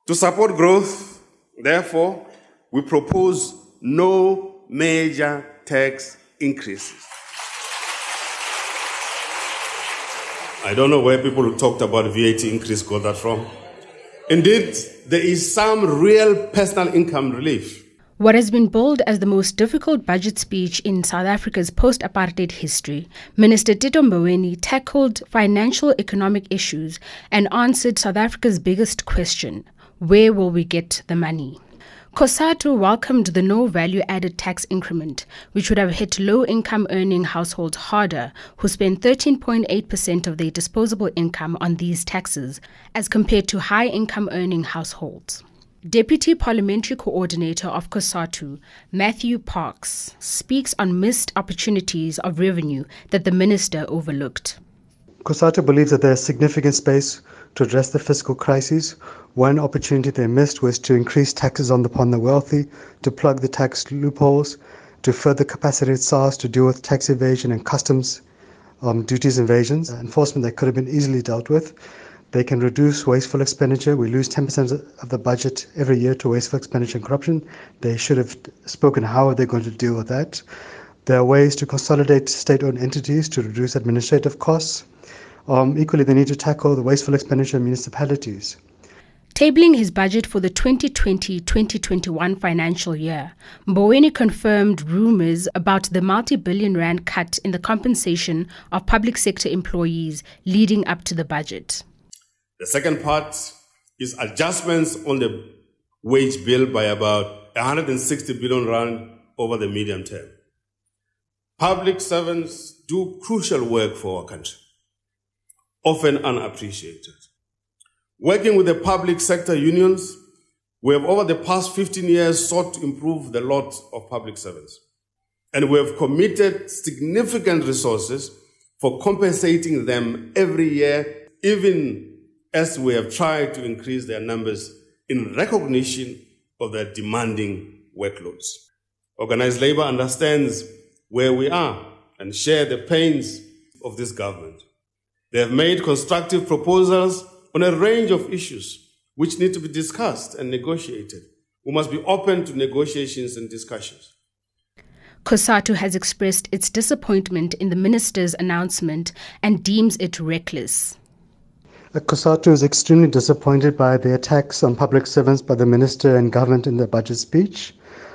To support growth, therefore, we propose no major tax increases. I don't know where people who talked about VAT increase got that from. Indeed, there is some real personal income relief. What has been billed as the most difficult budget speech in South Africa's post-apartheid history, Minister Tito Mboweni tackled financial economic issues and answered South Africa's biggest question: where will we get the money? COSATU welcomed the no value-added tax increment, which would have hit low-income earning households harder, who spend 13.8% of their disposable income on these taxes, as compared to high-income earning households. Deputy Parliamentary Coordinator of COSATU, Matthew Parks, speaks on missed opportunities of revenue that the minister overlooked. COSATU believes that there is significant space to address the fiscal crises. One opportunity they missed was to increase taxes upon the wealthy, to plug the tax loopholes, to further capacitate SARS to deal with tax evasion and customs duties evasions, enforcement that could have been easily dealt with. They can reduce wasteful expenditure. We lose 10% of the budget every year to wasteful expenditure and corruption. They should have spoken how are they going to deal with that. There are ways to consolidate state-owned entities to reduce administrative costs. Equally, they need to tackle the wasteful expenditure in municipalities. Tabling his budget for the 2020-2021 financial year, Mboweni confirmed rumours about the multi-billion rand cut in the compensation of public sector employees leading up to the budget. The second part is adjustments on the wage bill by about 160 billion rand over the medium term. Public servants do crucial work for our country, often unappreciated. Working with the public sector unions, we have over the past 15 years sought to improve the lot of public servants. And we have committed significant resources for compensating them every year, even as we have tried to increase their numbers in recognition of their demanding workloads. Organized labor understands where we are and share the pains of this government. They have made constructive proposals on a range of issues which need to be discussed and negotiated. We must be open to negotiations and discussions. COSATU has expressed its disappointment in the minister's announcement and deems it reckless. COSATU is extremely disappointed by the attacks on public servants by the minister and government in the budget speech.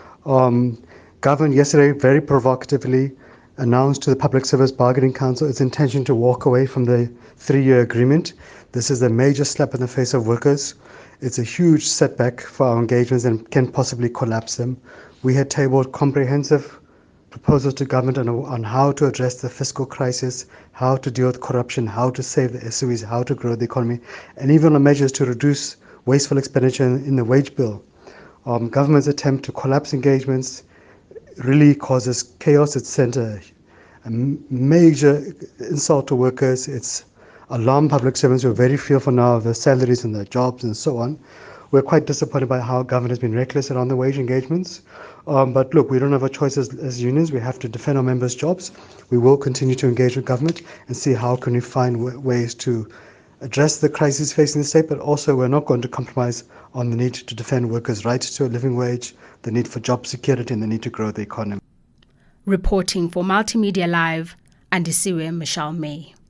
Government yesterday very provocatively announced to the Public Service Bargaining Council its intention to walk away from the 3-year agreement. This is a major slap in the face of workers. It's a huge setback for our engagements and can possibly collapse them. We had tabled comprehensive proposals to government on how to address the fiscal crisis, how to deal with corruption, how to save the SOEs, how to grow the economy, and even on measures to reduce wasteful expenditure in the wage bill. Government's attempt to collapse engagements really causes chaos. It's sent a major insult to workers. It's alarmed public servants who are very fearful now of their salaries and their jobs and so on. We're quite disappointed by how government has been reckless around the wage engagements. But look, we don't have a choice as unions. We have to defend our members' jobs. We will continue to engage with government and see how can we find ways to address the crisis facing the state, but also we're not going to compromise on the need to defend workers' rights to a living wage, the need for job security, and the need to grow the economy. Reporting for Multimedia Live, Andisiwe Michelle May.